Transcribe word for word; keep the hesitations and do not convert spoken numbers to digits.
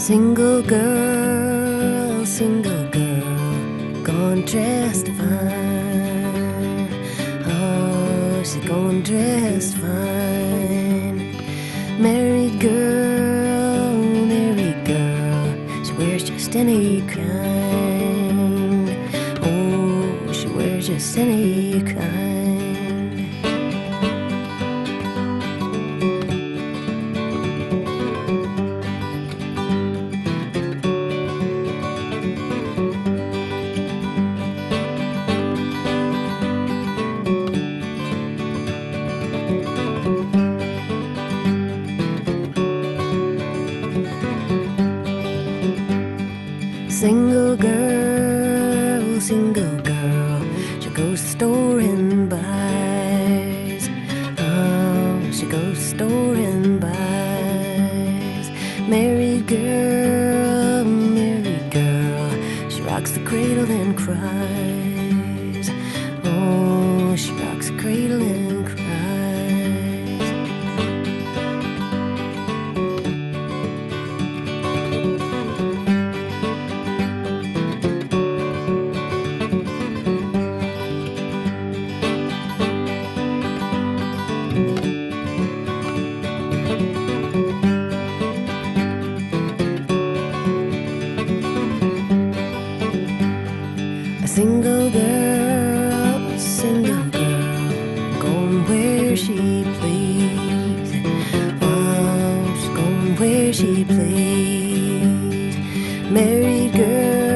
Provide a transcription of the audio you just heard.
Single girl, single girl, gone dressed fine. Oh, she's gone dressed fine. Married girl, married girl, she wears just any kind. Oh, she wears just any kind. Single girl, single girl, she goes to the store and buys. Oh, she goes to the store and buys. Married girl, married girl, she rocks the cradle and cries. Oh, she rocks the cradle and cries. A single girl, single girl, going where she please. Oh, she's going where she please. Married girl,